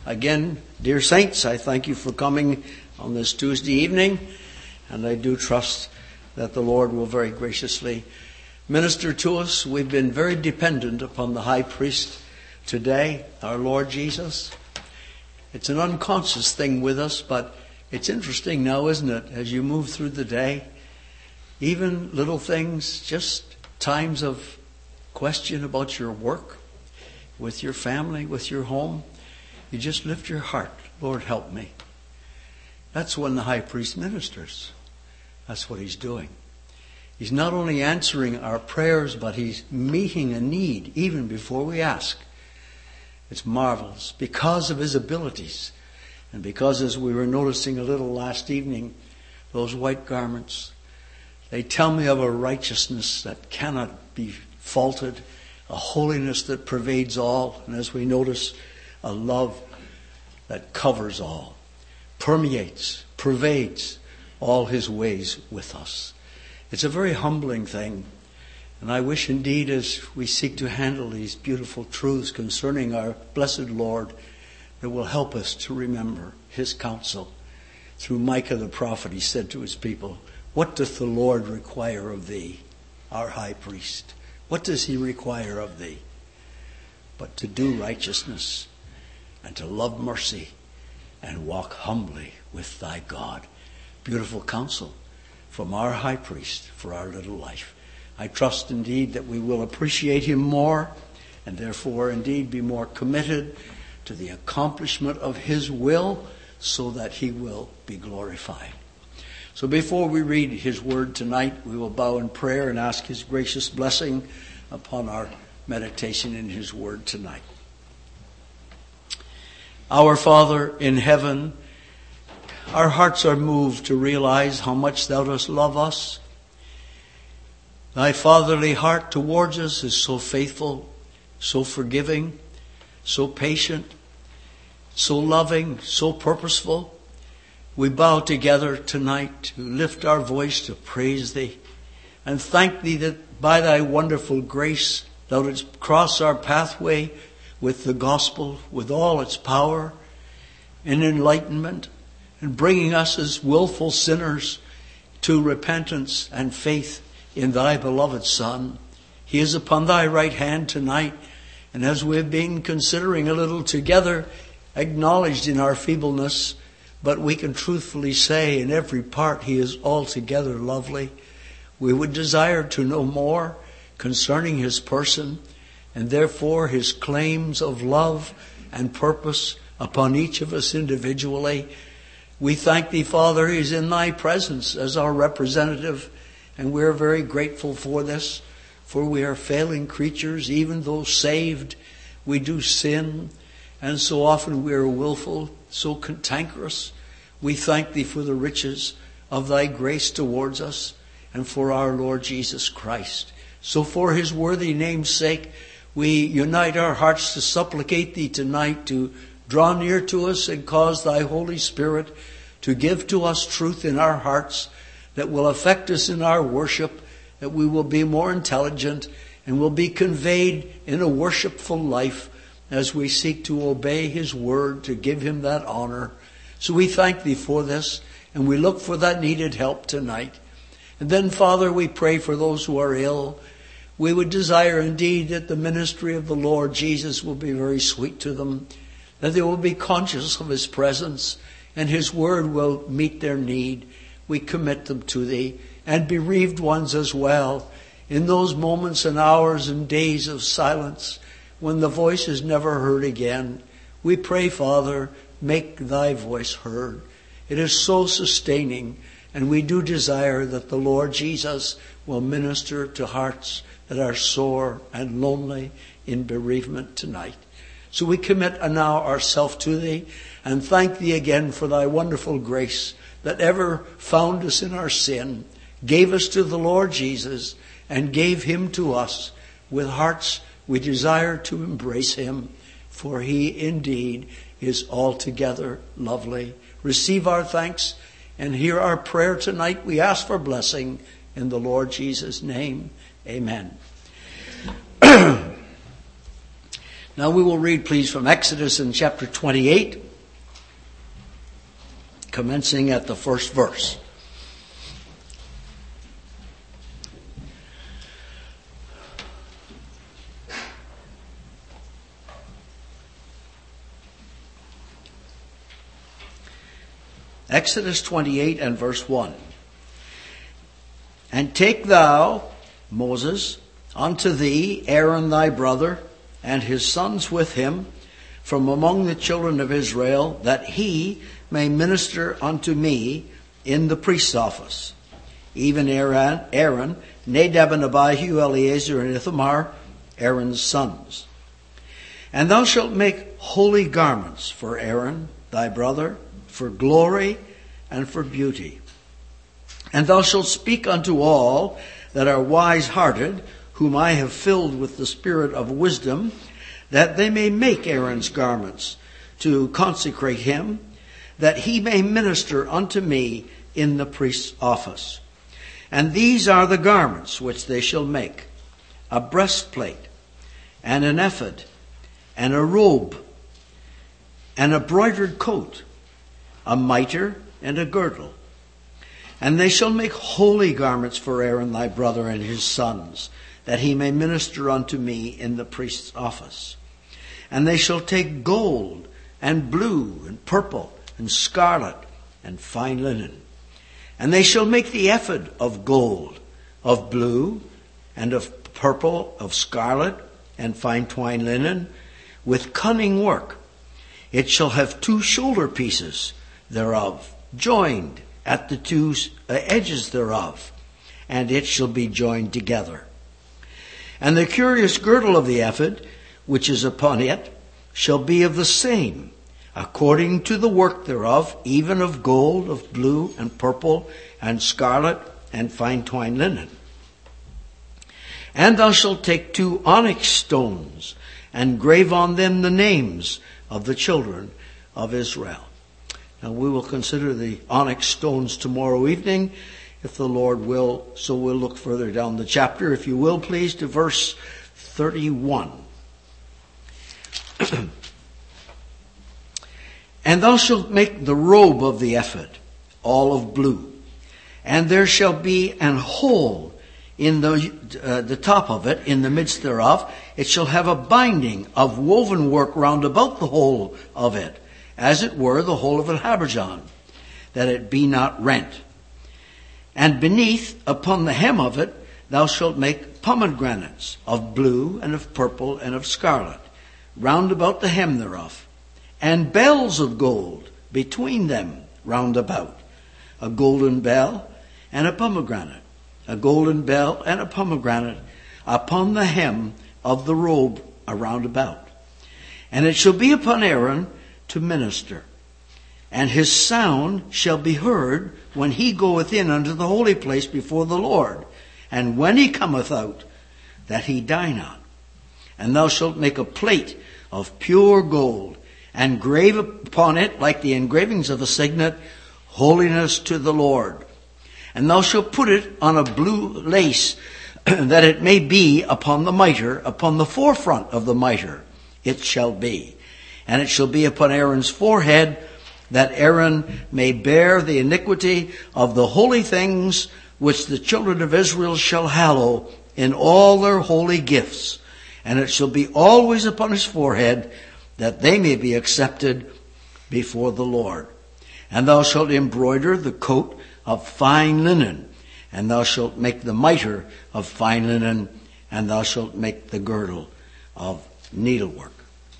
Again, dear saints, I thank you for coming on this Tuesday evening, and I do trust that the Lord will very graciously minister to us. We've been very dependent upon the high priest today, our Lord Jesus. It's an unconscious thing with us, but it's interesting now, isn't it, as you move through the day, even little things, just times of question about your work, with your family, with your home, you just lift your heart, Lord, help me. That's when the high priest ministers. That's what he's doing. He's not only answering our prayers, but he's meeting a need even before we ask. It's marvelous because of his abilities. And because, as we were noticing a little last evening, those white garments, they tell me of a righteousness that cannot be faulted, a holiness that pervades all, and as we notice, a love that covers all, permeates, pervades all his ways with us. It's a very humbling thing. And I wish indeed, as we seek to handle these beautiful truths concerning our blessed Lord, that will help us to remember his counsel. Through Micah the prophet, he said to his people, "What doth the Lord require of thee, our high priest? What does he require of thee? But to do righteousness and to love mercy and walk humbly with thy God." Beautiful counsel from our high priest for our little life. I trust indeed that we will appreciate him more and therefore indeed be more committed to the accomplishment of his will so that he will be glorified. So before we read his word tonight, we will bow in prayer and ask his gracious blessing upon our meditation in his word tonight. Our Father in heaven, our hearts are moved to realize how much thou dost love us. Thy fatherly heart towards us is so faithful, so forgiving, so patient, so loving, so purposeful. We bow together tonight to lift our voice to praise thee and thank thee that by thy wonderful grace thou didst cross our pathway with the gospel, with all its power and enlightenment, and bringing us as willful sinners to repentance and faith in thy beloved Son. He is upon thy right hand tonight, and as we have been considering a little together, acknowledged in our feebleness, but we can truthfully say in every part he is altogether lovely. We would desire to know more concerning his person, and therefore his claims of love and purpose upon each of us individually. We thank thee, Father, he is in thy presence as our representative, and we are very grateful for this, for we are failing creatures. Even though saved, we do sin, and so often we are willful, so cantankerous. We thank thee for the riches of thy grace towards us and for our Lord Jesus Christ. So for his worthy name's sake, we unite our hearts to supplicate thee tonight to draw near to us and cause thy Holy Spirit to give to us truth in our hearts that will affect us in our worship, that we will be more intelligent and will be conveyed in a worshipful life as we seek to obey his word, to give him that honor. So we thank thee for this, and we look for that needed help tonight. And then, Father, we pray for those who are ill. We would desire indeed that the ministry of the Lord Jesus will be very sweet to them, that they will be conscious of his presence, and his word will meet their need. We commit them to thee, and bereaved ones as well, in those moments and hours and days of silence, when the voice is never heard again. We pray, Father, make thy voice heard. It is so sustaining, and we do desire that the Lord Jesus will minister to hearts that are sore and lonely in bereavement tonight. So we commit now ourselves to thee, and thank thee again for thy wonderful grace that ever found us in our sin, gave us to the Lord Jesus, and gave him to us with hearts we desire to embrace him, for he indeed is altogether lovely. Receive our thanks and hear our prayer tonight. We ask for blessing in the Lord Jesus' name. Amen. Now we will read, please, from Exodus in chapter 28, commencing at the first verse. Exodus 28 and verse 1. And take thou, Moses, unto thee Aaron thy brother, and his sons with him, from among the children of Israel, that he may minister unto me in the priest's office. Even Aaron, Nadab and Abihu, Eleazar and Ithamar, Aaron's sons. And thou shalt make holy garments for Aaron thy brother, for glory and for beauty. And thou shalt speak unto all that are wise-hearted, whom I have filled with the spirit of wisdom, that they may make Aaron's garments, to consecrate him, that he may minister unto me in the priest's office. And these are the garments which they shall make: a breastplate, and an ephod, and a robe, and a broidered coat, a mitre, and a girdle. And they shall make holy garments for Aaron thy brother and his sons, that he may minister unto me in the priest's office. And they shall take gold, and blue, and purple, and scarlet, and fine linen. And they shall make the ephod of gold, of blue, and of purple, of scarlet, and fine twined linen, with cunning work. It shall have 2 shoulder pieces thereof, joined at the 2 edges thereof, and it shall be joined together. And the curious girdle of the ephod, which is upon it, shall be of the same, according to the work thereof, even of gold, of blue, and purple, and scarlet, and fine twined linen. And thou shalt take 2 onyx stones, and grave on them the names of the children of Israel. Now we will consider the onyx stones tomorrow evening, if the Lord will. So we'll look further down the chapter, if you will, please, to verse 31. And thou shalt make the robe of the ephod, all of blue. And there shall be an hole in the top of it, in the midst thereof. It shall have a binding of woven work round about the hole of it, as it were the hole of an habergeon, that it be not rent. And beneath, upon the hem of it, thou shalt make pomegranates of blue, and of purple, and of scarlet, round about the hem thereof, and bells of gold between them round about, a golden bell and a pomegranate, a golden bell and a pomegranate upon the hem of the robe around about. And it shall be upon Aaron to minister, and his sound shall be heard when he goeth in unto the holy place before the Lord, and when he cometh out, that he die not. And thou shalt make a plate of pure gold, and grave upon it, like the engravings of a signet, holiness to the Lord. And thou shalt put it on a blue lace, that it may be upon the mitre, upon the forefront of the mitre it shall be. And it shall be upon Aaron's forehead, that Aaron may bear the iniquity of the holy things which the children of Israel shall hallow in all their holy gifts. And it shall be always upon his forehead, that they may be accepted before the Lord. And thou shalt embroider the coat of fine linen, and thou shalt make the mitre of fine linen, and thou shalt make the girdle of needlework.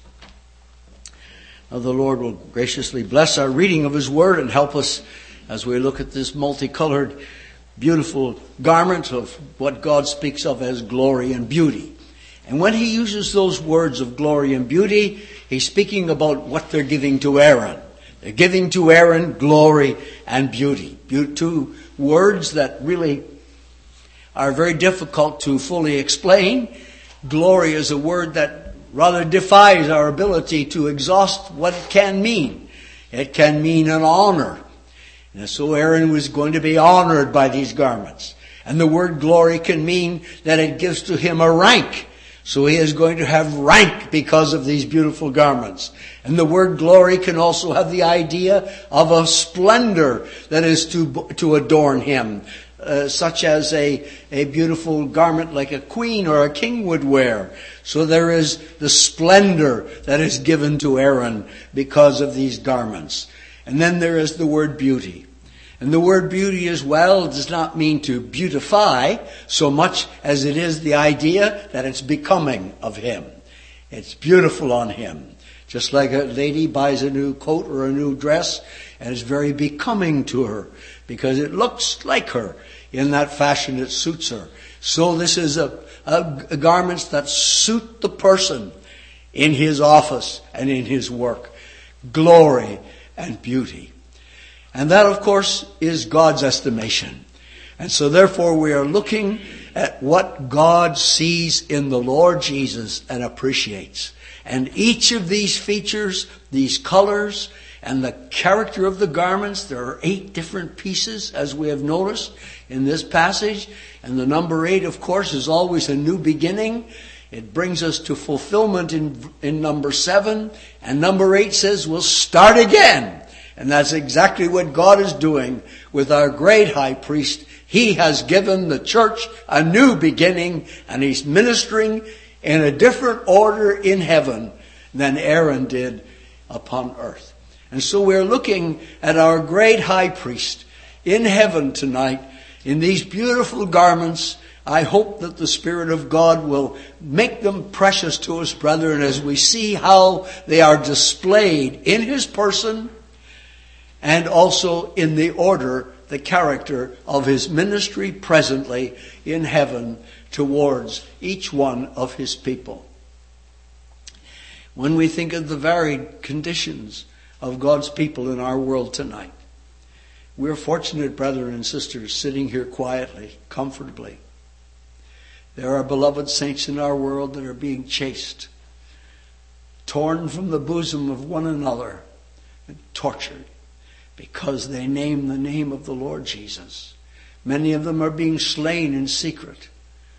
Now the Lord will graciously bless our reading of his word and help us as we look at this multicolored, beautiful garment of what God speaks of as glory and beauty. And when he uses those words of glory and beauty, he's speaking about what they're giving to Aaron. They're giving to Aaron glory and beauty. 2 words that really are very difficult to fully explain. Glory is a word that rather defies our ability to exhaust what it can mean. It can mean an honor. And so Aaron was going to be honored by these garments. And the word glory can mean that it gives to him a rank, So he is going to have rank because of these beautiful garments. And the word glory can also have the idea of a splendor that is to adorn him, such as a beautiful garment like a queen or a king would wear. So there is the splendor that is given to Aaron because of these garments. And then there is the word beauty. And the word beauty as well does not mean to beautify so much as it is the idea that it's becoming of him. It's beautiful on him. Just like a lady buys a new coat or a new dress and it's very becoming to her because it looks like her in that fashion that suits her. So this is a garments that suit the person in his office and in his work. Glory and beauty. And that, of course, is God's estimation. And so therefore we are looking at what God sees in the Lord Jesus and appreciates. And each of these features, these colors, and the character of the garments, there are 8 different pieces, as we have noticed in this passage. And the number 8, of course, is always a new beginning. It brings us to fulfillment in number 7. And number 8 says we'll start again. And that's exactly what God is doing with our great high priest. He has given the church a new beginning, and he's ministering in a different order in heaven than Aaron did upon earth. And so we're looking at our great high priest in heaven tonight in these beautiful garments. I hope that the Spirit of God will make them precious to us, brethren, as we see how they are displayed in his person and also in the order, the character of his ministry presently in heaven towards each one of his people. When we think of the varied conditions of God's people in our world tonight, we're fortunate, brethren and sisters, sitting here quietly, comfortably. There are beloved saints in our world that are being chased, torn from the bosom of one another, and tortured because they name the name of the Lord Jesus. Many of them are being slain in secret.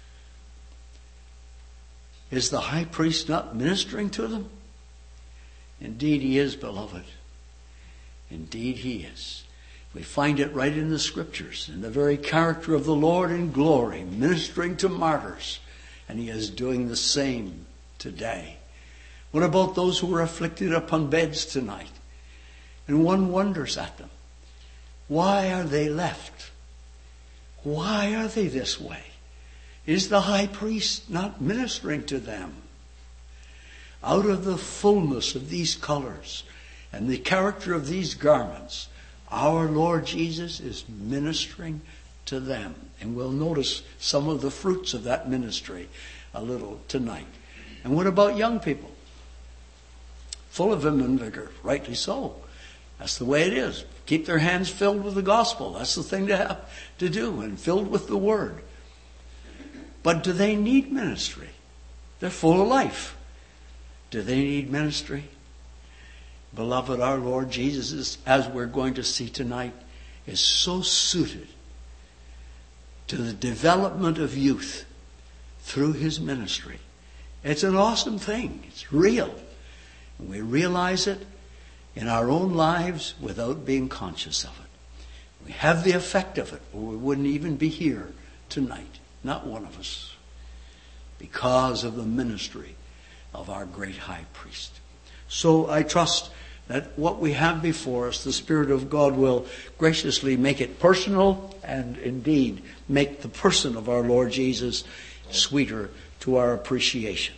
Is the high priest not ministering to them? Indeed he is, beloved. Indeed he is. We find it right in the scriptures, in the very character of the Lord in glory, ministering to martyrs. And he is doing the same today. What about those who are afflicted upon beds tonight? And one wonders at them. Why are they left? Why are they this way? Is the high priest not ministering to them? Out of the fullness of these colors and the character of these garments, our Lord Jesus is ministering to them. And we'll notice some of the fruits of that ministry a little tonight. And what about young people? Full of vim and vigor, rightly so. That's the way it is. Keep their hands filled with the gospel. That's the thing to have to do, and filled with the word. But do they need ministry? They're full of life. Do they need ministry? Beloved, our Lord Jesus, is, as we're going to see tonight, is so suited to the development of youth through his ministry. It's an awesome thing. It's real. And we realize it in our own lives without being conscious of it. We have the effect of it, or we wouldn't even be here tonight. Not one of us. Because of the ministry of our great high priest. So I trust that what we have before us, the Spirit of God will graciously make it personal and indeed make the person of our Lord Jesus sweeter to our appreciation.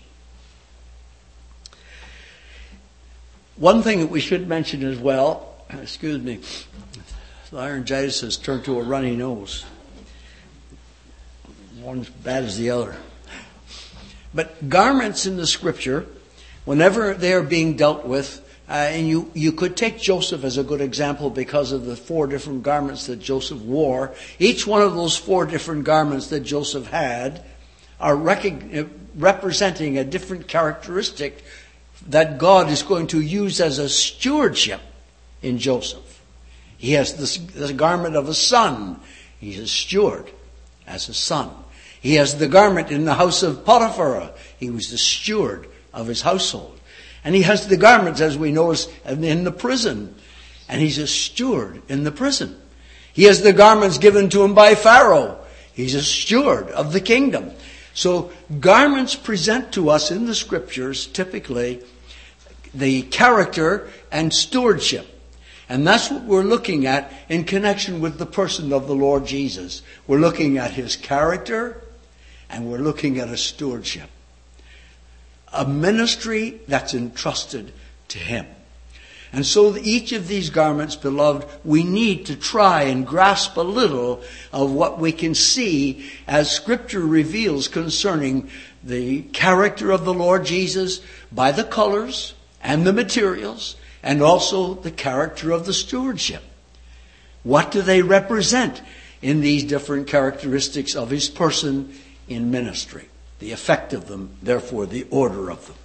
One thing that we should mention as well, laryngitis has turned to a runny nose. One's bad as the other. But garments in the scripture, whenever they are being dealt with, and you could take Joseph as a good example because of the 4 different garments that Joseph wore. Each one of those 4 different garments that Joseph had are representing a different characteristic that God is going to use as a stewardship in Joseph. He has the garment of a son. He's a steward as a son. He has the garment in the house of Potiphar. He was the steward of his household. And he has the garments, as we know, in the prison. And he's a steward in the prison. He has the garments given to him by Pharaoh. He's a steward of the kingdom. So garments present to us in the scriptures typically the character and stewardship. And that's what we're looking at in connection with the person of the Lord Jesus. We're looking at his character and we're looking at his stewardship. A ministry that's entrusted to him. And so each of these garments, beloved, we need to try and grasp a little of what we can see as Scripture reveals concerning the character of the Lord Jesus by the colors and the materials and also the character of the stewardship. What do they represent in these different characteristics of his person in ministry? The effect of them, therefore the order of them.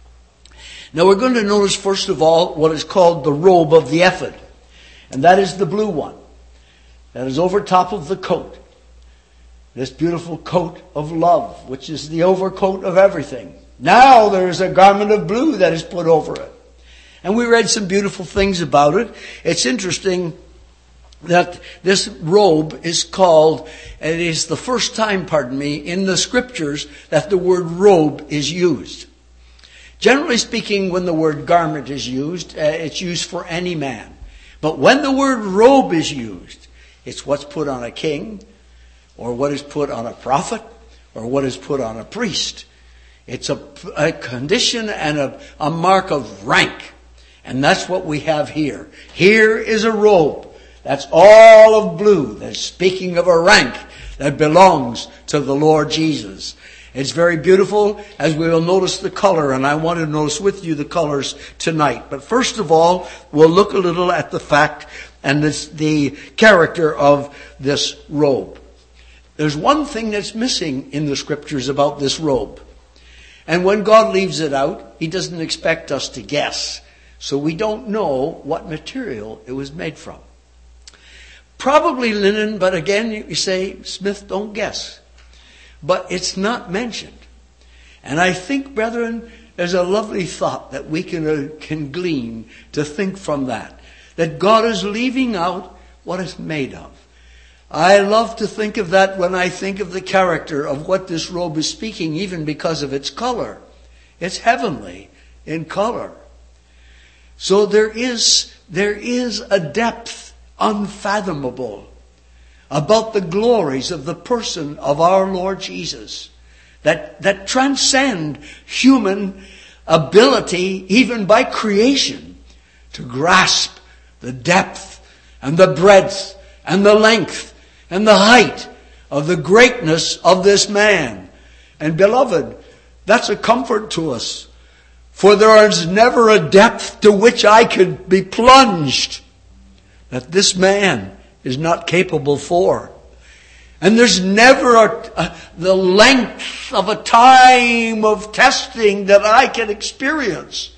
Now we're going to notice first of all what is called the robe of the ephod. And that is the blue one. That is over top of the coat. This beautiful coat of love, which is the overcoat of everything. Now there is a garment of blue that is put over it. And we read some beautiful things about it. It's interesting that this robe is called, and it is the first time, in the scriptures that the word robe is used. Generally speaking, when the word garment is used, it's used for any man. But when the word robe is used, it's what's put on a king, or what is put on a prophet, or what is put on a priest. It's a condition and a mark of rank. And that's what we have here. Here is a robe that's all of blue. That's speaking of a rank that belongs to the Lord Jesus. It's very beautiful, as we will notice the color, and I want to notice with you the colors tonight. But first of all, we'll look a little at the fact and the character of this robe. There's one thing that's missing in the scriptures about this robe. And when God leaves it out, he doesn't expect us to guess. So we don't know what material it was made from. Probably linen, but again, you say, Smith, don't guess. But it's not mentioned. And I think, brethren, there's a lovely thought that we can glean to think from that. That God is leaving out what it's made of. I love to think of that when I think of the character of what this robe is speaking, even because of its color. It's heavenly in color. So there is a depth unfathomable about the glories of the person of our Lord Jesus that transcend human ability, even by creation, to grasp the depth and the breadth and the length and the height of the greatness of this man. And beloved, that's a comfort to us. For there is never a depth to which I could be plunged that this man is not capable for. And there's never the length of a time of testing that I can experience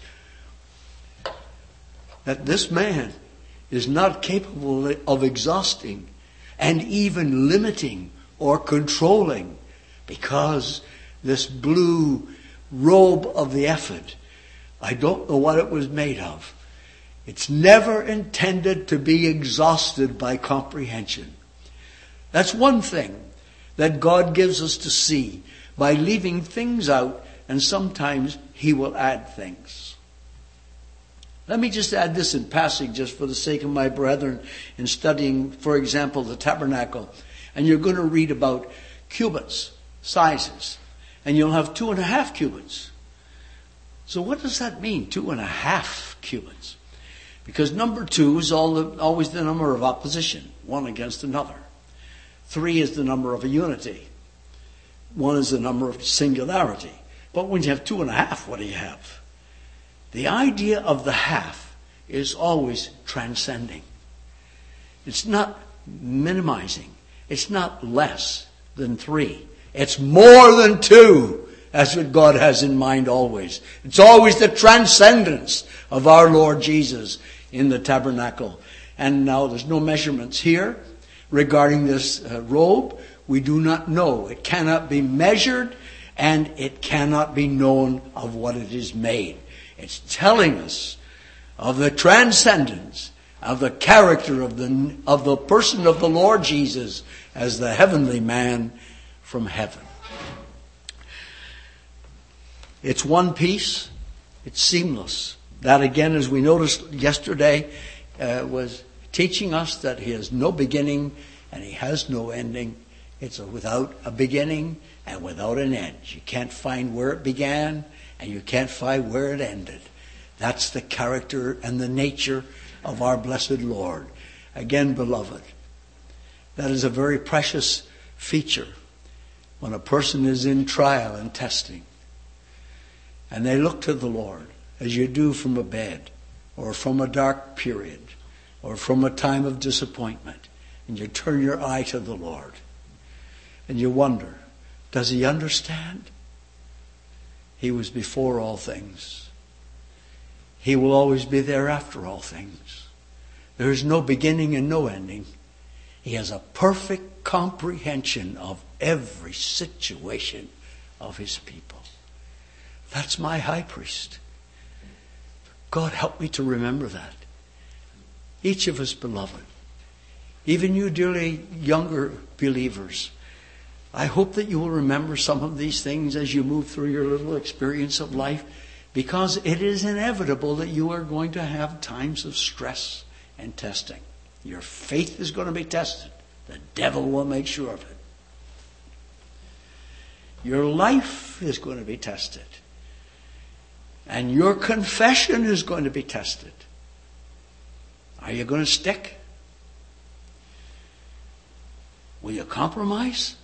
that this man is not capable of exhausting and even limiting or controlling, because this blue robe of the ephod, I don't know what it was made of. It's never intended to be exhausted by comprehension. That's one thing that God gives us to see by leaving things out, and sometimes he will add things. Let me just add this in passing, just for the sake of my brethren, in studying, for example, the tabernacle. And you're going to read about cubits, sizes. And you'll have 2.5 cubits. So what does that mean, 2.5 cubits? Because number 2 is always the number of opposition, one against another. 3 is the number of a unity. 1 is the number of singularity. But when you have 2.5, what do you have? The idea of the half is always transcending. It's not minimizing. It's not less than 3. It's more than 2. That's what God has in mind always. It's always the transcendence of our Lord Jesus in the tabernacle. And now there's no measurements here regarding this robe. We do not know. It cannot be measured. and it cannot be known of what it is made. It's telling us of the transcendence, of the character of the person of the Lord Jesus as the heavenly man from heaven. It's one piece. It's seamless. That again, as we noticed yesterday, was teaching us that he has no beginning and he has no ending. It's without a beginning and without an end. You can't find where it began and you can't find where it ended. That's the character and the nature of our blessed Lord. Again, beloved, that is a very precious feature when a person is in trial and testing. And they look to the Lord, as you do from a bed, or from a dark period, or from a time of disappointment. And you turn your eye to the Lord. And you wonder, does he understand? He was before all things. He will always be there after all things. There is no beginning and no ending. He has a perfect comprehension of every situation of his people. That's my high priest. God, help me to remember that. Each of us, beloved, even you dearly younger believers, I hope that you will remember some of these things as you move through your little experience of life, because it is inevitable that you are going to have times of stress and testing. Your faith is going to be tested. The devil will make sure of it. Your life is going to be tested. And your confession is going to be tested. Are you going to stick? Will you compromise?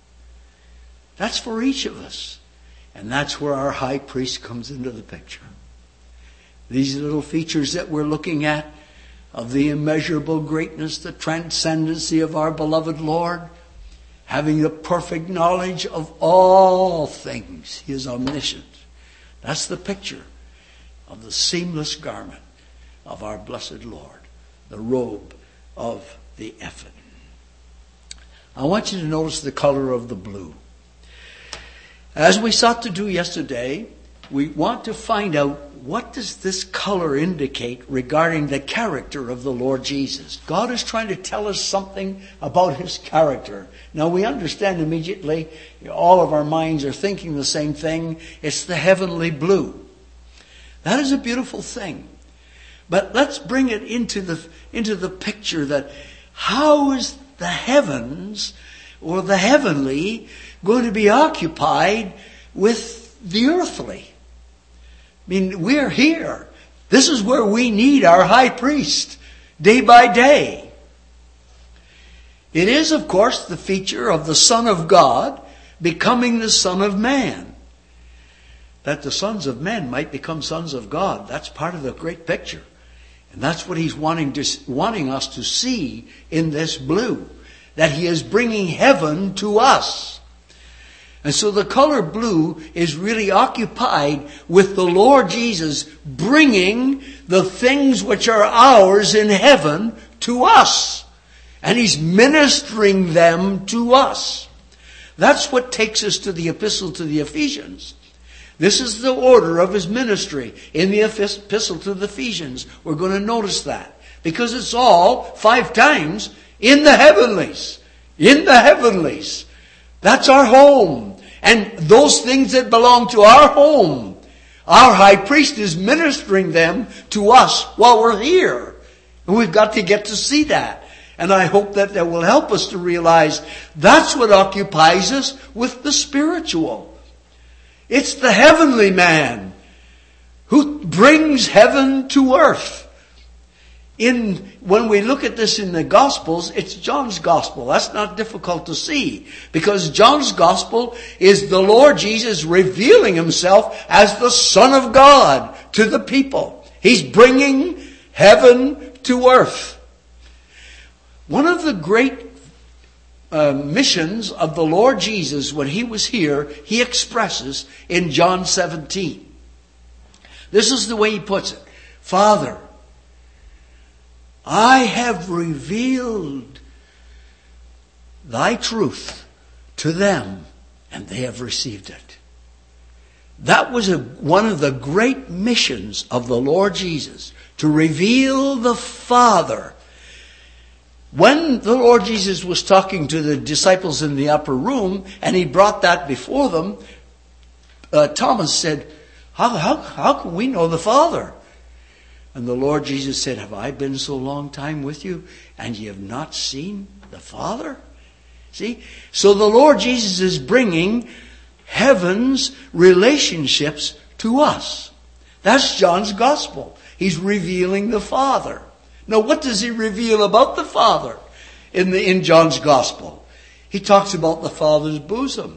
That's for each of us. And that's where our high priest comes into the picture. These little features that we're looking at of the immeasurable greatness, the transcendency of our beloved Lord, having the perfect knowledge of all things. He is omniscient. That's the picture of the seamless garment of our blessed Lord, the robe of the ephod. I want you to notice the color of the blue. As we sought to do yesterday, we want to find out what does this color indicate regarding the character of the Lord Jesus. God is trying to tell us something about his character. Now we understand immediately, all of our minds are thinking the same thing. It's the heavenly blue. That is a beautiful thing. But let's bring it into the picture that how is the heavens or the heavenly going to be occupied with the earthly? I mean, we're here. This is where we need our high priest day by day. It is, of course, the feature of the Son of God becoming the Son of Man. That the sons of men might become sons of God. That's part of the great picture. And that's what he's wanting us to see in this blue. That he is bringing heaven to us. And so the color blue is really occupied with the Lord Jesus bringing the things which are ours in heaven to us. And he's ministering them to us. That's what takes us to the epistle to the Ephesians. This is the order of his ministry in the epistle to the Ephesians. We're going to notice that. Because it's all 5 times in the heavenlies. In the heavenlies. That's our home. And those things that belong to our home, our high priest is ministering them to us while we're here. And we've got to get to see that. And I hope that will help us to realize that's what occupies us with the spiritual. It's the heavenly man who brings heaven to earth. When we look at this in the Gospels, it's John's Gospel. That's not difficult to see. Because John's Gospel is the Lord Jesus revealing himself as the Son of God to the people. He's bringing heaven to earth. One of the great missions of the Lord Jesus when he was here, he expresses in John 17. This is the way he puts it. Father, I have revealed thy truth to them, and they have received it. That was one of the great missions of the Lord Jesus, to reveal the Father. When the Lord Jesus was talking to the disciples in the upper room, and he brought that before them, Thomas said, how can we know the Father? And the Lord Jesus said, have I been so long time with you, and ye have not seen the Father? See? So the Lord Jesus is bringing heaven's relationships to us. That's John's gospel. He's revealing the Father. Now, what does he reveal about the Father in John's gospel? He talks about the Father's bosom.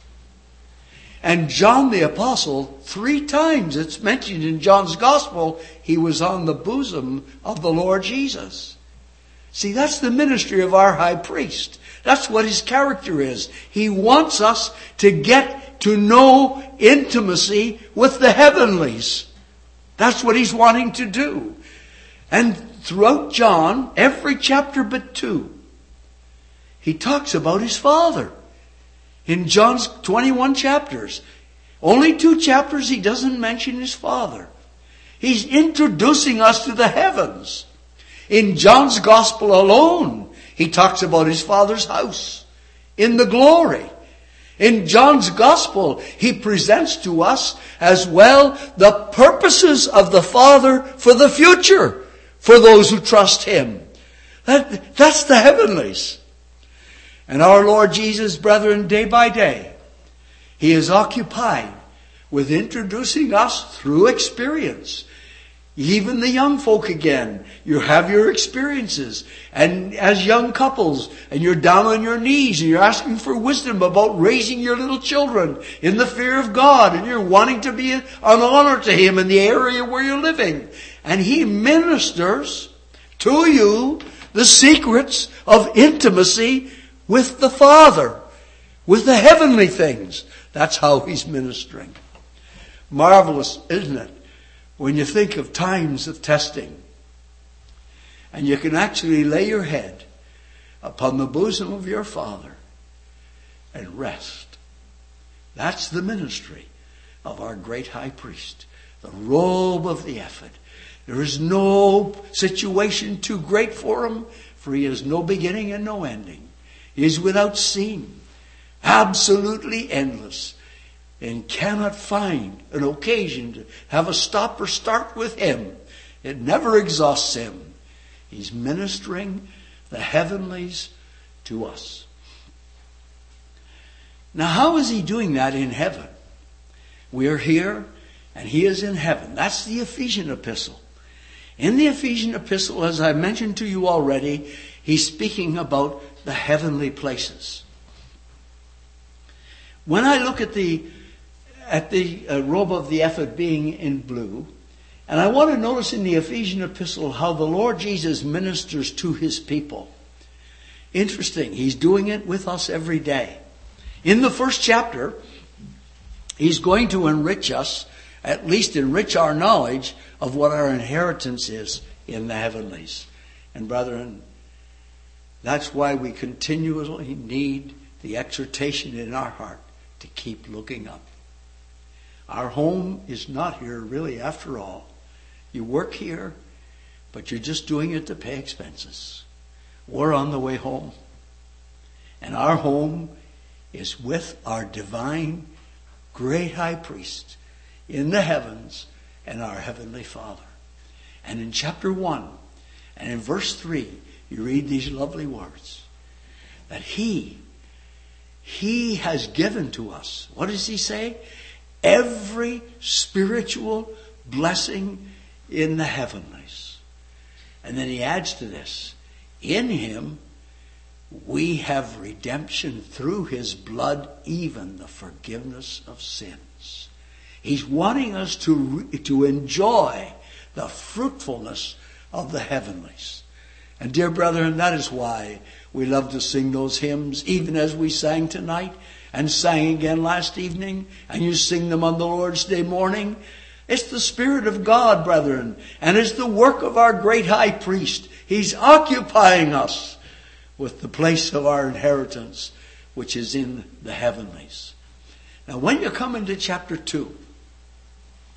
And John the Apostle, 3 times it's mentioned in John's gospel, he was on the bosom of the Lord Jesus. See, that's the ministry of our high priest. That's what his character is. He wants us to get to know intimacy with the heavenlies. That's what he's wanting to do. And throughout John, every chapter but 2, he talks about his Father. In John's 21 chapters, only 2 chapters he doesn't mention his Father. He's introducing us to the heavens. In John's gospel alone, he talks about his Father's house in the glory. In John's gospel, he presents to us as well the purposes of the Father for the future, for those who trust him. That's the heavenlies. And our Lord Jesus, brethren, day by day, he is occupied with introducing us through experience. Even the young folk again, you have your experiences. And as young couples, and you're down on your knees, and you're asking for wisdom about raising your little children in the fear of God, and you're wanting to be an honor to him in the area where you're living. And he ministers to you the secrets of intimacy with the Father, with the heavenly things. That's how he's ministering. Marvelous, isn't it? When you think of times of testing, and you can actually lay your head upon the bosom of your Father and rest. That's the ministry of our great high priest, the robe of the ephod. There is no situation too great for him, for he has no beginning and no ending. He is without seam, absolutely endless, and cannot find an occasion to have a stop or start with him. It never exhausts him. He's ministering the heavenlies to us. Now, how is he doing that in heaven? We are here, and he is in heaven. That's the Ephesian epistle. In the Ephesian epistle, as I mentioned to you already, he's speaking about the heavenly places. When I look at the robe of the ephod being in blue, and I want to notice in the Ephesian epistle how the Lord Jesus ministers to his people. Interesting, he's doing it with us every day. In the first chapter, he's going to enrich us, at least enrich our knowledge of what our inheritance is in the heavenlies. And brethren, that's why we continually need the exhortation in our heart to keep looking up. Our home is not here really after all. You work here, but you're just doing it to pay expenses. We're on the way home. And our home is with our divine great high priest in the heavens and our heavenly Father. And in chapter 1 and in verse 3, you read these lovely words. That he has given to us. What does he say? Every spiritual blessing in the heavenlies. And then he adds to this. In him we have redemption through his blood, even the forgiveness of sins. He's wanting us to enjoy the fruitfulness of the heavenlies. And dear brethren, that is why we love to sing those hymns, even as we sang tonight and sang again last evening, and you sing them on the Lord's Day morning. It's the Spirit of God, brethren, and it's the work of our great high priest. He's occupying us with the place of our inheritance, which is in the heavenlies. Now, when you come into chapter 2,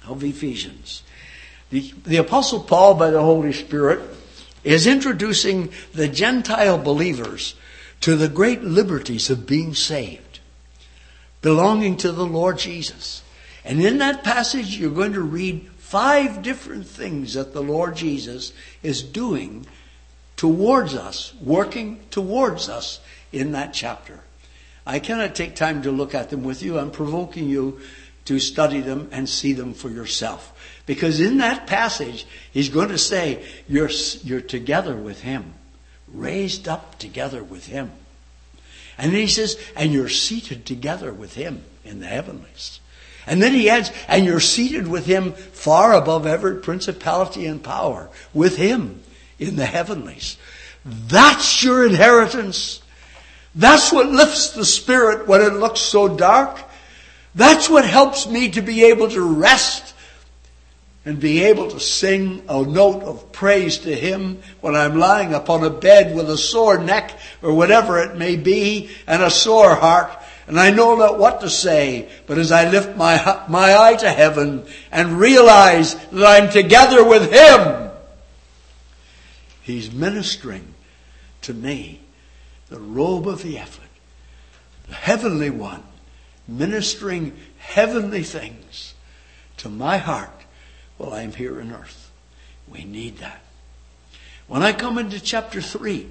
of Ephesians. The Apostle Paul, by the Holy Spirit, is introducing the Gentile believers to the great liberties of being saved, belonging to the Lord Jesus. And in that passage, you're going to read 5 different things that the Lord Jesus is doing towards us, working towards us in that chapter. I cannot take time to look at them with you. I'm provoking you to study them and see them for yourself. Because in that passage, he's going to say, you're together with him, raised up together with him. And then he says, and you're seated together with him in the heavenlies. And then he adds, and you're seated with him far above every principality and power, with him in the heavenlies. That's your inheritance. That's what lifts the spirit when it looks so dark. That's what helps me to be able to rest and be able to sing a note of praise to him when I'm lying upon a bed with a sore neck or whatever it may be and a sore heart. And I know not what to say, but as I lift my eye to heaven and realize that I'm together with him, he's ministering to me the robe of the ephod, the heavenly one, ministering heavenly things to my heart while I'm here on earth. We need that. When I come into chapter 3,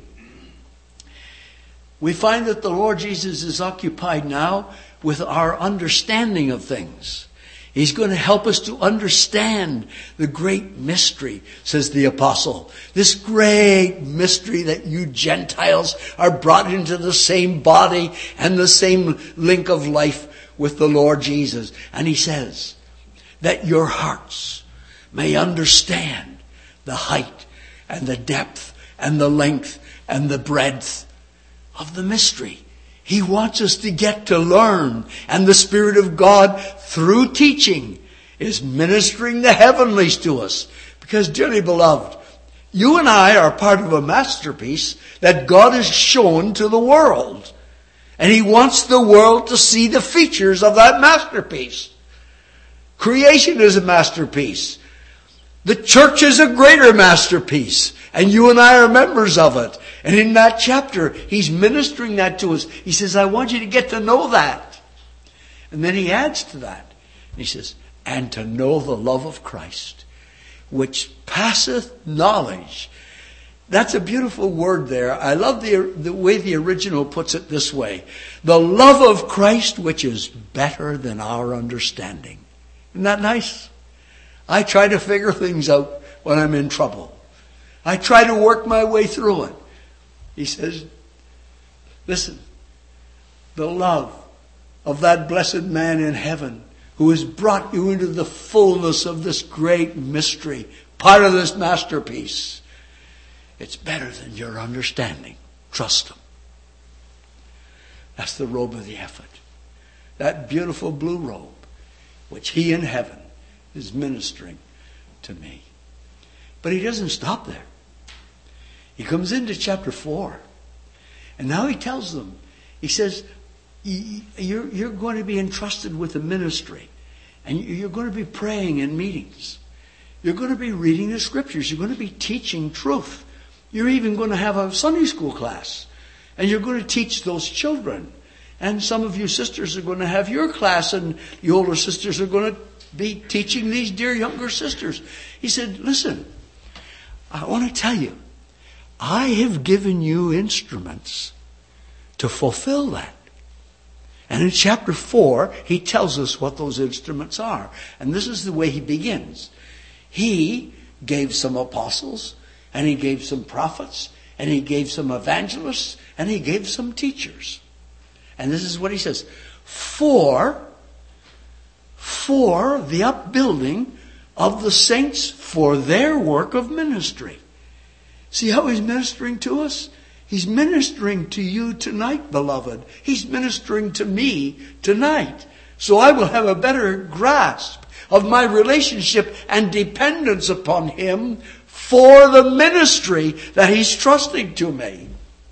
we find that the Lord Jesus is occupied now with our understanding of things. He's going to help us to understand the great mystery, says the apostle. This great mystery that you Gentiles are brought into the same body and the same link of life with the Lord Jesus. And he says that your hearts may understand the height and the depth and the length and the breadth of the mystery. He wants us to get to learn. And the Spirit of God, through teaching, is ministering the heavenlies to us. Because, dearly beloved, you and I are part of a masterpiece that God has shown to the world. And he wants the world to see the features of that masterpiece. Creation is a masterpiece. The church is a greater masterpiece. And you and I are members of it. And in that chapter, he's ministering that to us. He says, I want you to get to know that. And then he adds to that. He says, and to know the love of Christ, which passeth knowledge. That's a beautiful word there. I love the way the original puts it this way. The love of Christ, which is better than our understanding. Isn't that nice? I try to figure things out when I'm in trouble. I try to work my way through it. He says, listen, the love of that blessed man in heaven who has brought you into the fullness of this great mystery, part of this masterpiece, it's better than your understanding. Trust him. That's the robe of the ephod. That beautiful blue robe, which he in heaven is ministering to me. But he doesn't stop there. He comes into chapter 4. And now he tells them, he says, you're going to be entrusted with a ministry. And you're going to be praying in meetings. You're going to be reading the scriptures. You're going to be teaching truth. You're even going to have a Sunday school class. And you're going to teach those children. And some of you sisters are going to have your class. And the older sisters are going to be teaching these dear younger sisters. He said, listen, I want to tell you, I have given you instruments to fulfill that. And in chapter 4, he tells us what those instruments are. And this is the way he begins. He gave some apostles, and he gave some prophets, and he gave some evangelists, and he gave some teachers. And this is what he says. For the upbuilding of the saints for their work of ministry. See how he's ministering to us? He's ministering to you tonight, beloved. He's ministering to me tonight. So I will have a better grasp of my relationship and dependence upon him for the ministry that he's trusting to me.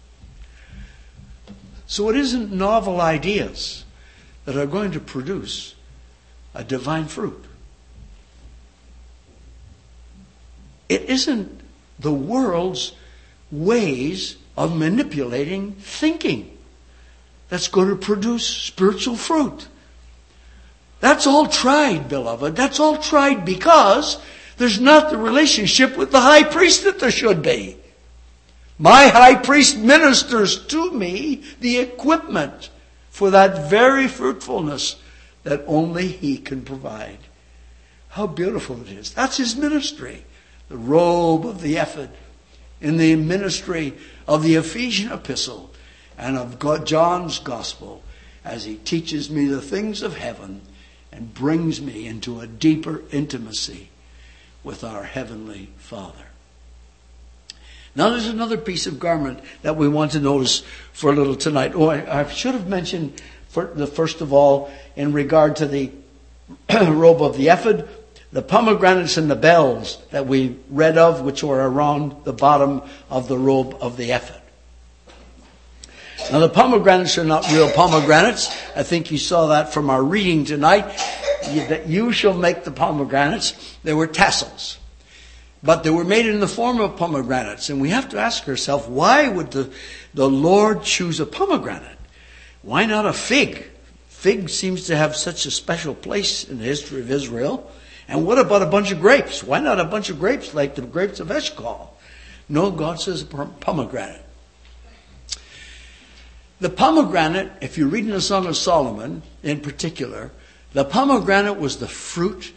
So it isn't novel ideas that are going to produce a divine fruit. It isn't the world's ways of manipulating thinking that's going to produce spiritual fruit. That's all tried, beloved. That's all tried because there's not the relationship with the high priest that there should be. My high priest ministers to me the equipment for that very fruitfulness that only he can provide. How beautiful it is. That's his ministry. The robe of the ephod in the ministry of the Ephesian epistle and of John's gospel as he teaches me the things of heaven and brings me into a deeper intimacy with our Heavenly Father. Now there's another piece of garment that we want to notice for a little tonight. Oh, I should have mentioned first of all, in regard to the robe of the ephod, the pomegranates and the bells that we read of, which were around the bottom of the robe of the ephod. Now the pomegranates are not real pomegranates. I think you saw that from our reading tonight. That you shall make the pomegranates. They were tassels. But they were made in the form of pomegranates. And we have to ask ourselves, why would the Lord choose a pomegranate? Why not a fig? Fig seems to have such a special place in the history of Israel. And what about a bunch of grapes? Why not a bunch of grapes like the grapes of Eshcol? No, God says pomegranate. The pomegranate, if you read in the Song of Solomon in particular, the pomegranate was the fruit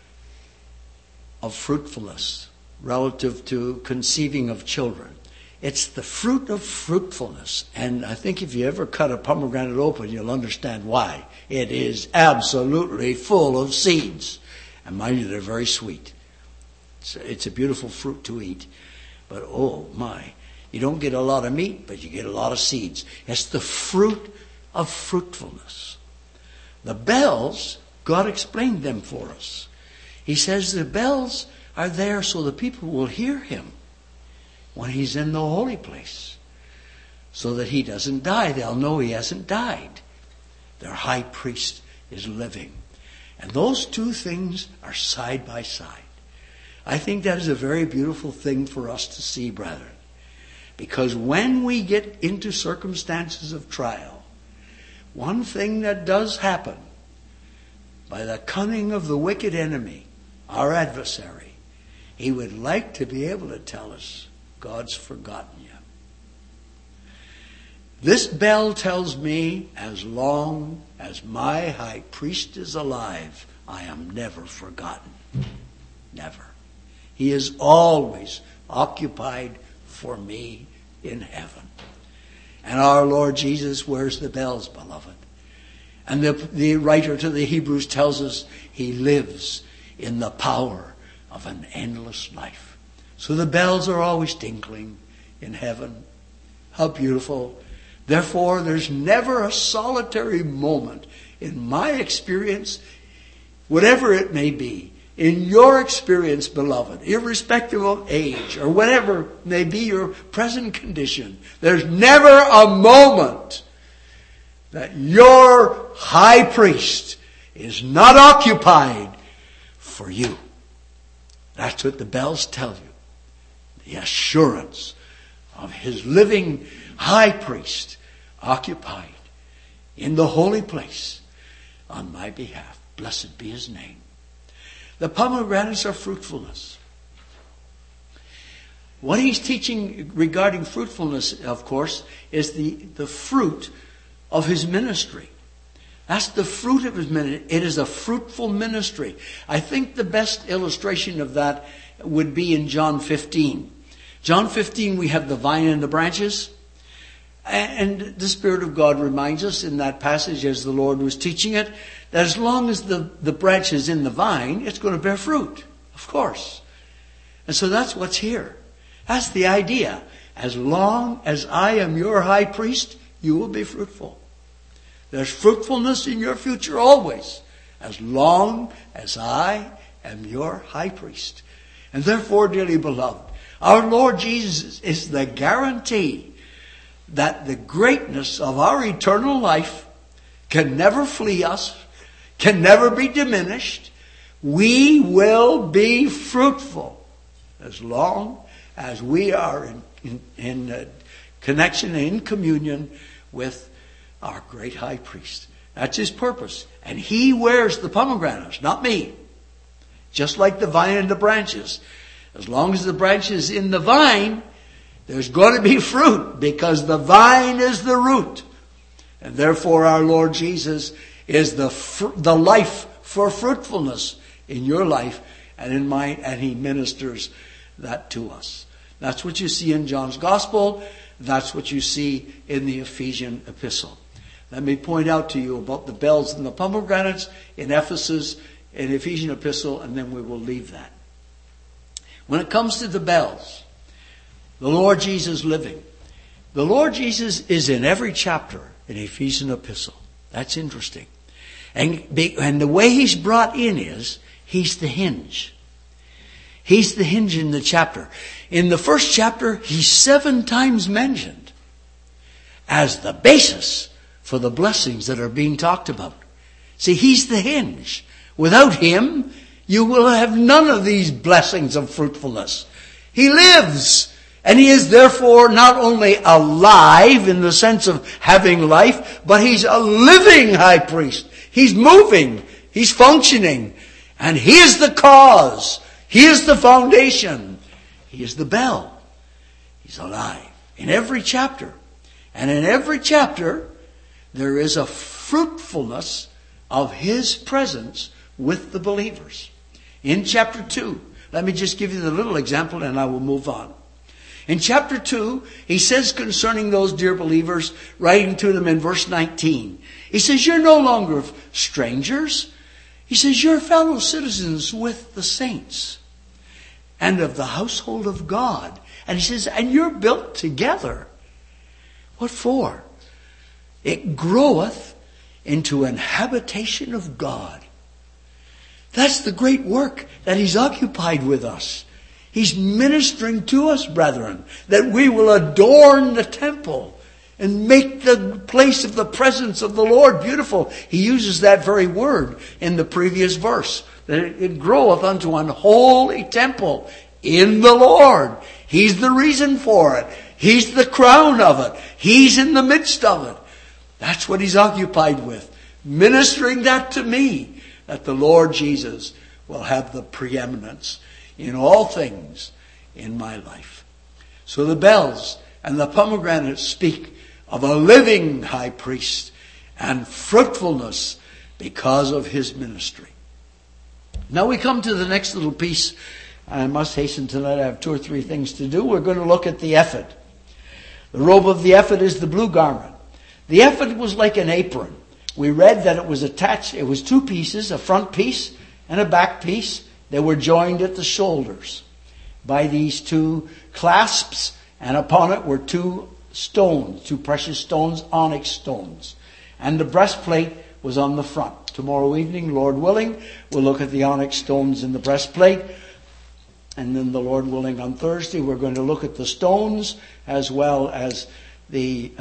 of fruitfulness relative to conceiving of children. It's the fruit of fruitfulness. And I think if you ever cut a pomegranate open, you'll understand why. It is absolutely full of seeds. And mind you, they're very sweet. It's a beautiful fruit to eat. But oh my, you don't get a lot of meat, but you get a lot of seeds. It's the fruit of fruitfulness. The bells, God explained them for us. He says the bells are there so the people will hear him when he's in the holy place, so that he doesn't die. They'll know he hasn't died. Their high priest is living. And those two things are side by side. I think that is a very beautiful thing for us to see, brethren. Because when we get into circumstances of trial, one thing that does happen by the cunning of the wicked enemy, our adversary, he would like to be able to tell us, God's forgotten you. This bell tells me, as long as my high priest is alive, I am never forgotten. Never. He is always occupied for me in heaven. And our Lord Jesus wears the bells, beloved. And the writer to the Hebrews tells us he lives in the power of an endless life. So the bells are always tinkling in heaven. How beautiful. Therefore, there's never a solitary moment in my experience, whatever it may be, in your experience, beloved, irrespective of age or whatever may be your present condition, there's never a moment that your high priest is not occupied for you. That's what the bells tell you. The assurance of his living high priest occupied in the holy place on my behalf. Blessed be his name. The pomegranates are fruitfulness. What he's teaching regarding fruitfulness, of course, is the fruit of his ministry. That's the fruit of his ministry. It is a fruitful ministry. I think the best illustration of that would be in John 15. John 15, we have the vine and the branches. And the Spirit of God reminds us in that passage, as the Lord was teaching it, that as long as the branch is in the vine, it's going to bear fruit, of course. And so that's what's here. That's the idea. As long as I am your high priest, you will be fruitful. There's fruitfulness in your future always, as long as I am your high priest. And therefore, dearly beloved, our Lord Jesus is the guarantee that the greatness of our eternal life can never flee us, can never be diminished. We will be fruitful as long as we are in connection and in communion with our great high priest. That's his purpose. And he wears the pomegranates, not me. Just like the vine and the branches. As long as the branch is in the vine, there's going to be fruit, because the vine is the root. And therefore our Lord Jesus is the life for fruitfulness in your life and in mine, and he ministers that to us. That's what you see in John's Gospel. That's what you see in the Ephesian epistle. Let me point out to you about the bells and the pomegranates in Ephesus, in Ephesian epistle, and then we will leave that. When it comes to the bells, the Lord Jesus living. The Lord Jesus is in every chapter in Ephesian epistle. That's interesting. And the way he's brought in is, he's the hinge. He's the hinge in the chapter. In the first chapter, he's 7 times mentioned as the basis for the blessings that are being talked about. See, he's the hinge. Without him, you will have none of these blessings of fruitfulness. He lives, and he is therefore not only alive in the sense of having life, but he's a living high priest. He's moving, he's functioning, and he is the cause. He is the foundation. He is the bell. He's alive in every chapter. And in every chapter, there is a fruitfulness of his presence with the believers. In chapter 2, let me just give you the little example and I will move on. In chapter 2, he says concerning those dear believers, writing to them in verse 19, he says, you're no longer strangers. He says, you're fellow citizens with the saints and of the household of God. And he says, and you're built together. What for? It groweth into an habitation of God. That's the great work that he's occupied with us. He's ministering to us, brethren, that we will adorn the temple and make the place of the presence of the Lord beautiful. He uses that very word in the previous verse, that it groweth unto an holy temple in the Lord. He's the reason for it. He's the crown of it. He's in the midst of it. That's what he's occupied with, ministering that to me, that the Lord Jesus will have the preeminence in all things in my life. So the bells and the pomegranates speak of a living high priest and fruitfulness because of his ministry. Now we come to the next little piece. I must hasten tonight. I have 2 or 3 things to do. We're going to look at the ephod. The robe of the ephod is the blue garment. The ephod was like an apron. We read that it was attached. It was 2 pieces, a front piece and a back piece. They were joined at the shoulders by these 2 clasps, and upon it were 2 stones, 2 precious stones, onyx stones. And the breastplate was on the front. Tomorrow evening, Lord willing, we'll look at the onyx stones in the breastplate. And then the Lord willing on Thursday, we're going to look at the stones as well as the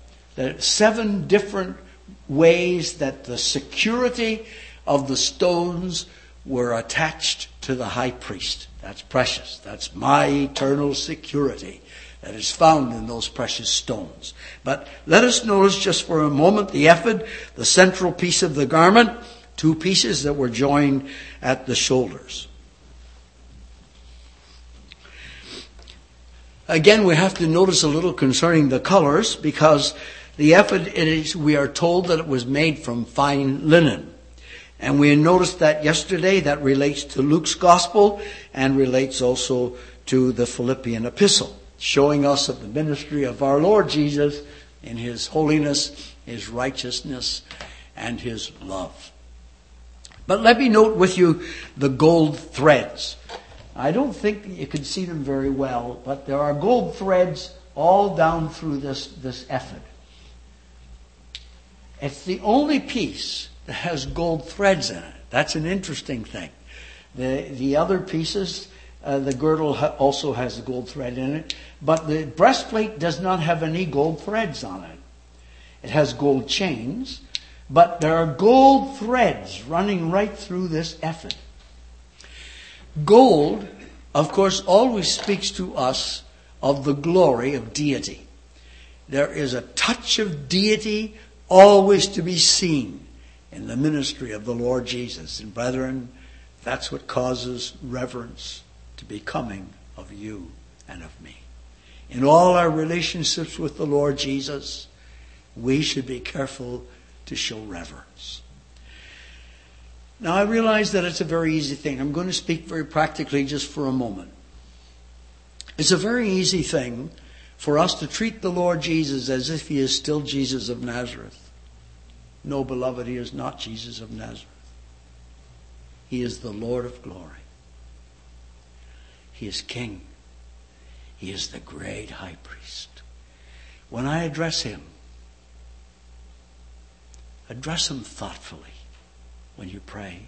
7 different ways that the security of the stones were attached to the high priest. That's precious. That's my eternal security that is found in those precious stones. But let us notice just for a moment the ephod, the central piece of the garment, 2 pieces that were joined at the shoulders. Again, we have to notice a little concerning the colors, because the ephod, we are told that it was made from fine linen. And we noticed that yesterday. That relates to Luke's gospel and relates also to the Philippian epistle, showing us of the ministry of our Lord Jesus in his holiness, his righteousness, and his love. But let me note with you the gold threads. I don't think you can see them very well, but there are gold threads all down through this ephod. It's the only piece that has gold threads in it. That's an interesting thing. The other pieces, the girdle also has a gold thread in it, but the breastplate does not have any gold threads on it. It has gold chains, but there are gold threads running right through this ephod. Gold of course, always speaks to us of the glory of deity. There is a touch of deity always to be seen in the ministry of the Lord Jesus. And brethren, that's what causes reverence to be coming of you and of me. In all our relationships with the Lord Jesus, we should be careful to show reverence. Now, I realize that it's a very easy thing. I'm going to speak very practically just for a moment. It's a very easy thing for us to treat the Lord Jesus as if he is still Jesus of Nazareth. No, beloved, he is not Jesus of Nazareth. He is the Lord of glory. He is King. He is the great high priest. When I address him thoughtfully when you pray.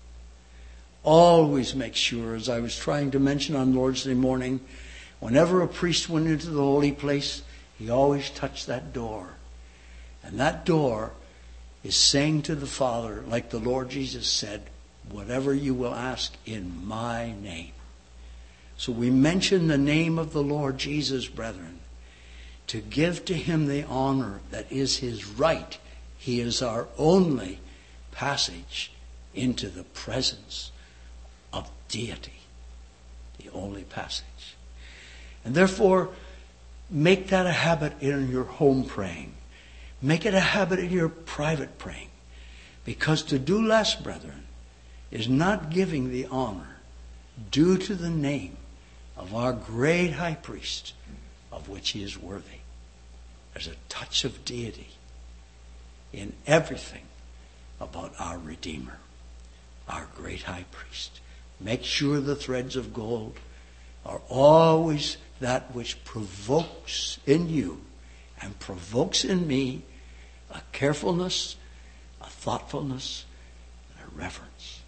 Always make sure, as I was trying to mention on Lord's Day morning, whenever a priest went into the holy place, he always touched that door. And that door is saying to the Father, like the Lord Jesus said, whatever you will ask in my name. So we mention the name of the Lord Jesus, brethren, to give to him the honor that is his right. He is our only passage into the presence of deity. The only passage. And therefore, make that a habit in your home praying. Make it a habit in your private praying. Because to do less, brethren, is not giving the honor due to the name of our great high priest, of which he is worthy. There's a touch of deity in everything about our Redeemer, our great high priest. Make sure the threads of gold are always that which provokes in you and provokes in me a carefulness, a thoughtfulness, and a reverence.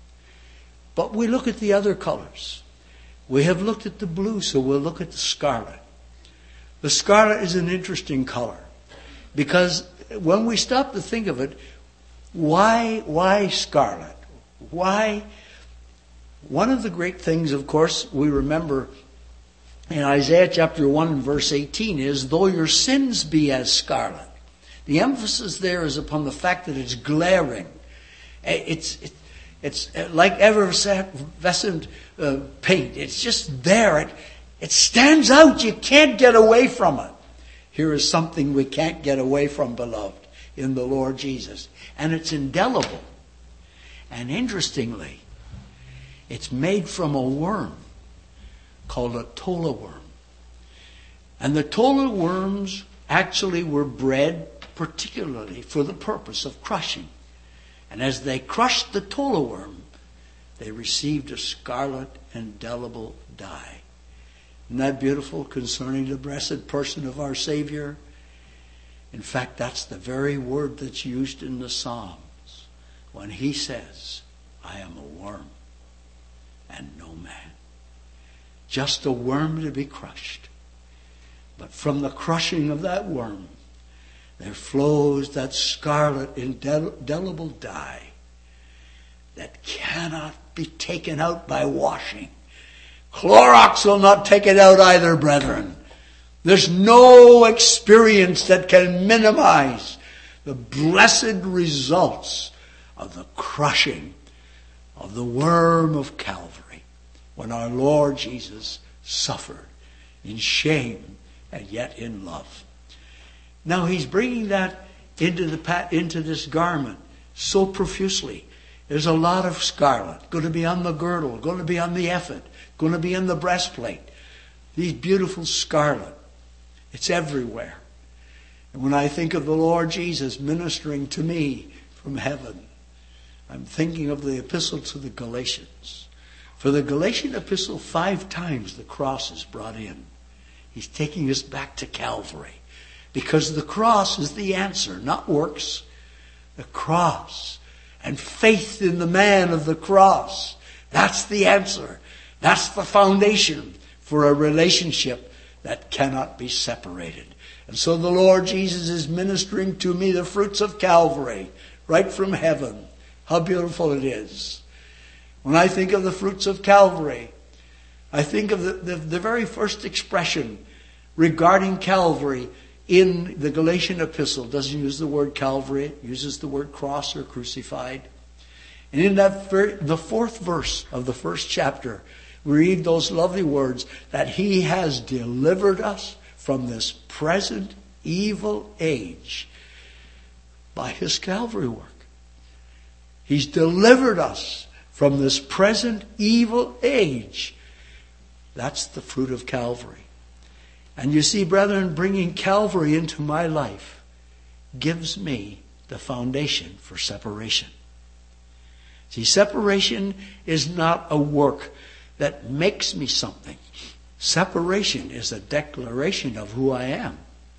But we look at the other colors. We have looked at the blue, so we'll look at the scarlet. The scarlet is an interesting color because when we stop to think of it, why scarlet? Why? One of the great things, of course, we remember in Isaiah chapter 1 and verse 18 is, though your sins be as scarlet. The emphasis there is upon the fact that it's glaring. It's like effervescent paint. It's just there. It stands out. You can't get away from it. Here is something we can't get away from, beloved, in the Lord Jesus. And it's indelible. And interestingly, it's made from a worm called a tola worm. And the tola worms actually were bred particularly for the purpose of crushing. And as they crushed the tola worm, they received a scarlet indelible dye. Isn't that beautiful concerning the blessed person of our Savior? In fact, that's the very word that's used in the Psalms when he says, I am a worm and no man. Just a worm to be crushed. But from the crushing of that worm, there flows that scarlet indelible dye that cannot be taken out by washing. Clorox will not take it out either, brethren. There's no experience that can minimize the blessed results of the crushing of the worm of Calvary when our Lord Jesus suffered in shame and yet in love. Now he's bringing that into this garment so profusely. There's a lot of scarlet going to be on the girdle, going to be on the ephod, going to be on the breastplate. These beautiful scarlet. It's everywhere. And when I think of the Lord Jesus ministering to me from heaven, I'm thinking of the epistle to the Galatians. For the Galatian epistle, 5 times the cross is brought in. He's taking us back to Calvary. Because the cross is the answer, not works. The cross and faith in the man of the cross. That's the answer. That's the foundation for a relationship that cannot be separated. And so the Lord Jesus is ministering to me the fruits of Calvary, right from heaven. How beautiful it is. When I think of the fruits of Calvary, I think of the very first expression regarding Calvary in the Galatian epistle. It doesn't use the word Calvary, it uses the word cross or crucified. And in the fourth verse of the first chapter, we read those lovely words that He has delivered us from this present evil age by His Calvary work. He's delivered us from this present evil age. That's the fruit of Calvary. And you see, brethren, bringing Calvary into my life gives me the foundation for separation. See, separation is not a work that makes me something. Separation is a declaration of who I am.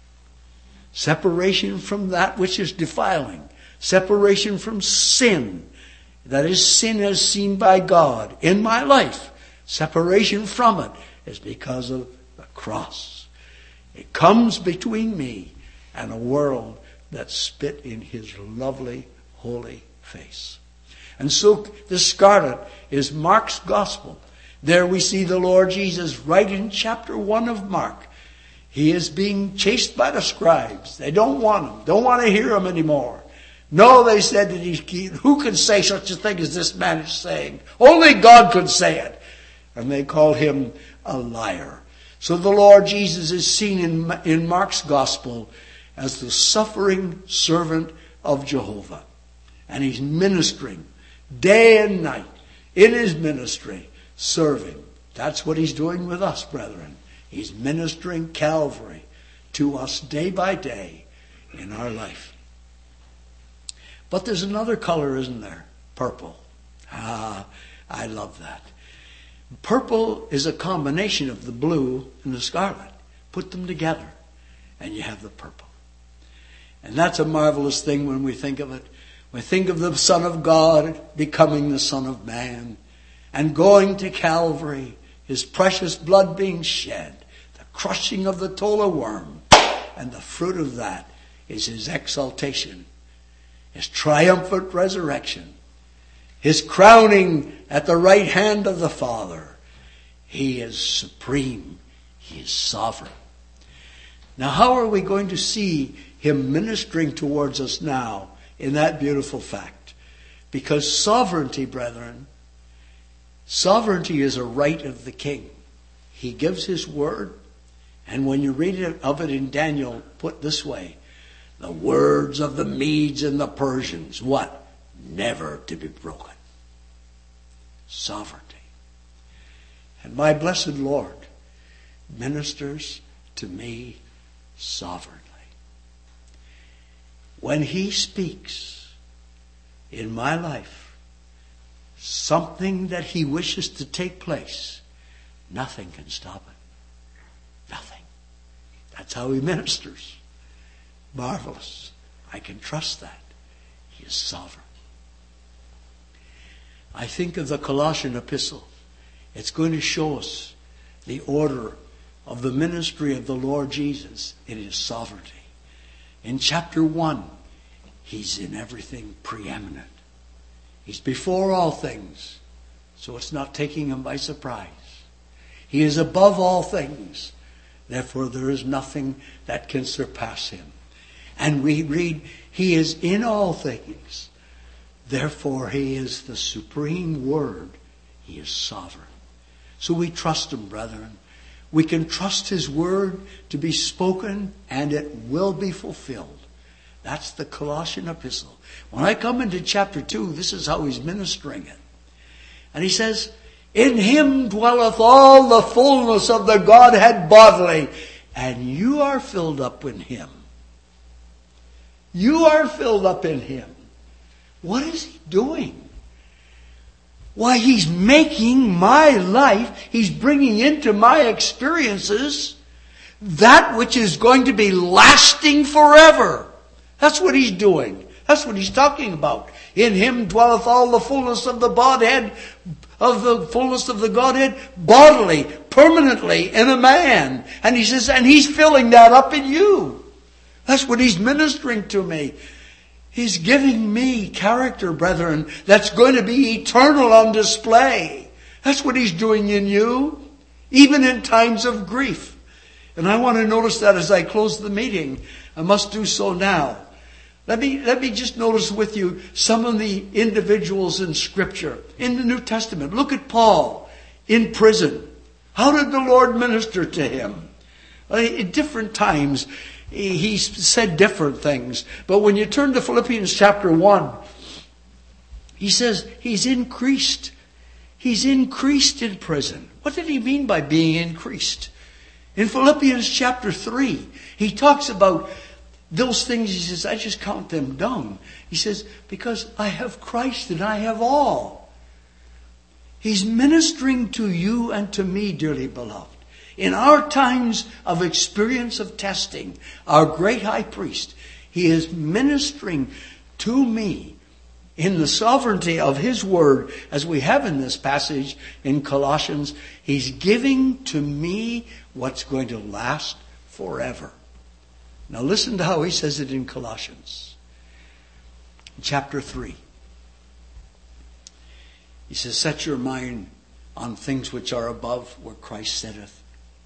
Separation from that which is defiling. Separation from sin. That is, sin as seen by God in my life. Separation from it is because of the cross. It comes between me and a world that spit in His lovely, holy face. And so the scarlet is Mark's gospel. There we see the Lord Jesus right in chapter 1 of Mark. He is being chased by the scribes. They don't want Him, don't want to hear Him anymore. No, they said that who can say such a thing as this man is saying? Only God could say it. And they called Him a liar. So the Lord Jesus is seen in Mark's gospel as the suffering servant of Jehovah. And He's ministering day and night in His ministry, serving. That's what He's doing with us, brethren. He's ministering Calvary to us day by day in our life. But there's another color, isn't there? Purple. I love that. Purple is a combination of the blue and the scarlet. Put them together and you have the purple. And that's a marvelous thing when we think of it. We think of the Son of God becoming the Son of Man and going to Calvary, His precious blood being shed, the crushing of the tola worm, and the fruit of that is His exaltation, His triumphant resurrection, His crowning at the right hand of the Father. He is supreme. He is sovereign. Now, how are we going to see Him ministering towards us now in that beautiful fact? Because sovereignty, brethren, sovereignty is a right of the king. He gives His word, and when you read of it in Daniel, put this way, the words of the Medes and the Persians, what? Never to be broken. Sovereignty. And my blessed Lord ministers to me sovereignly. When He speaks in my life something that He wishes to take place, nothing can stop it. Nothing. That's how He ministers. Marvelous. I can trust that. He is sovereign. I think of the Colossian epistle. It's going to show us the order of the ministry of the Lord Jesus in His sovereignty. In chapter 1, He's in everything preeminent. He's before all things, so it's not taking Him by surprise. He is above all things, therefore there is nothing that can surpass Him. And we read, He is in all things, therefore He is the supreme Word. He is sovereign. So we trust Him, brethren. We can trust His word to be spoken and it will be fulfilled. That's the Colossian epistle. When I come into chapter 2, this is how He's ministering it. And He says, in Him dwelleth all the fullness of the Godhead bodily, and you are filled up in Him. You are filled up in Him. What is He doing? Why, He's making my life, He's bringing into my experiences that which is going to be lasting forever. That's what He's doing. That's what He's talking about. In Him dwelleth all the fullness of the Godhead, bodily, permanently in a man. And He says, and He's filling that up in you. That's what He's ministering to me. He's giving me character, brethren, that's going to be eternal on display. That's what He's doing in you. even in times of grief. And I want to notice that as I close the meeting. I must do so now. Let me just notice with you some of the individuals in Scripture, in the New Testament. Look at Paul in prison. How did the Lord minister to him? At different times, he said different things. But when you turn to Philippians chapter 1, he says he's increased. He's increased in prison. What did he mean by being increased? In Philippians chapter 3, he talks about those things. He says, I just count them dung. He says, because I have Christ and I have all. He's ministering to you and to me, dearly beloved. In our times of experience of testing, our great high priest, he is ministering to me in the sovereignty of his word, as we have in this passage in Colossians. He's giving to me what's going to last forever. Now listen to how he says it in Colossians. Chapter 3. He says, set your mind on things which are above, where Christ sitteth.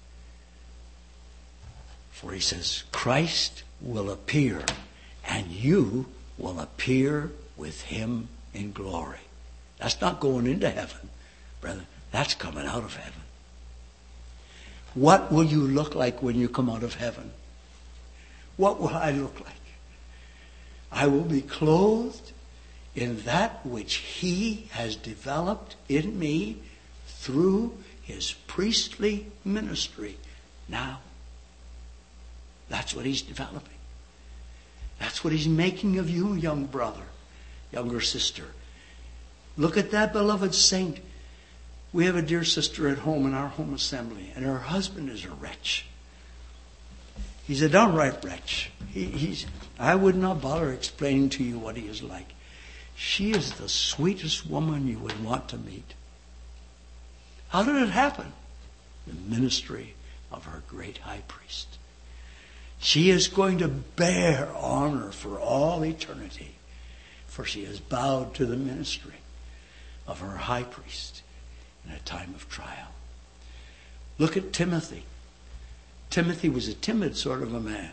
For he says, Christ will appear, and you will appear with him in glory. That's not going into heaven, brother. That's coming out of heaven. What will you look like when you come out of heaven? What will I look like? I will be clothed in that which he has developed in me through his priestly ministry now. That's what he's developing. That's what he's making of you, young brother, younger sister. Look at that beloved saint. We have a dear sister at home in our home assembly, and her husband is a wretch. He's a downright wretch. I would not bother explaining to you what he is like. She is the sweetest woman you would want to meet. How did it happen? The ministry of her great high priest. She is going to bear honor for all eternity, for she has bowed to the ministry of her high priest in a time of trial. Look at Timothy. Timothy was a timid sort of a man.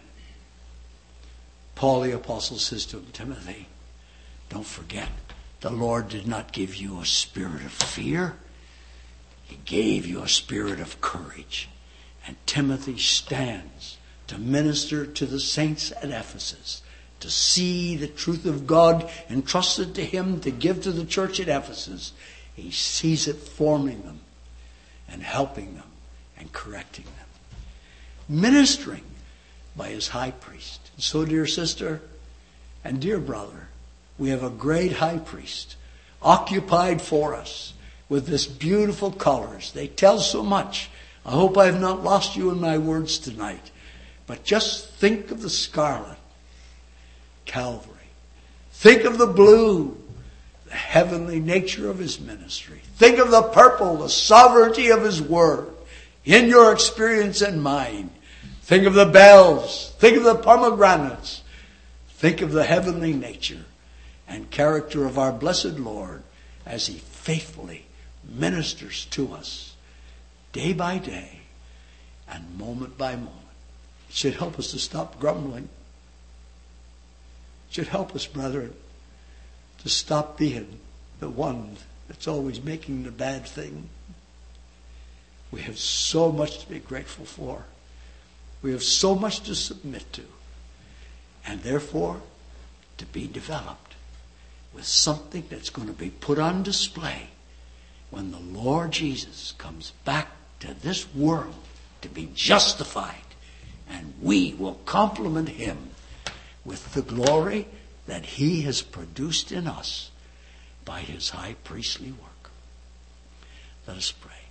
Paul the apostle says to him, Timothy, don't forget, the Lord did not give you a spirit of fear. He gave you a spirit of courage. And Timothy stands to minister to the saints at Ephesus, to see the truth of God entrusted to him to give to the church at Ephesus. He sees it forming them and helping them and correcting them. Ministering by his high priest. And so, dear sister and dear brother, we have a great high priest occupied for us with this beautiful colors. They tell so much. I hope I have not lost you in my words tonight. But just think of the scarlet, Calvary. Think of the blue, the heavenly nature of his ministry. Think of the purple, the sovereignty of his word. In your experience and mine, think of the bells. Think of the pomegranates. Think of the heavenly nature and character of our blessed Lord as he faithfully ministers to us day by day and moment by moment. It should help us to stop grumbling. It should help us, brethren, to stop being the one that's always making the bad thing. We have so much to be grateful for. We have so much to submit to. And therefore, to be developed with something that's going to be put on display when the Lord Jesus comes back to this world to be justified. And we will compliment him with the glory that he has produced in us by his high priestly work. Let us pray.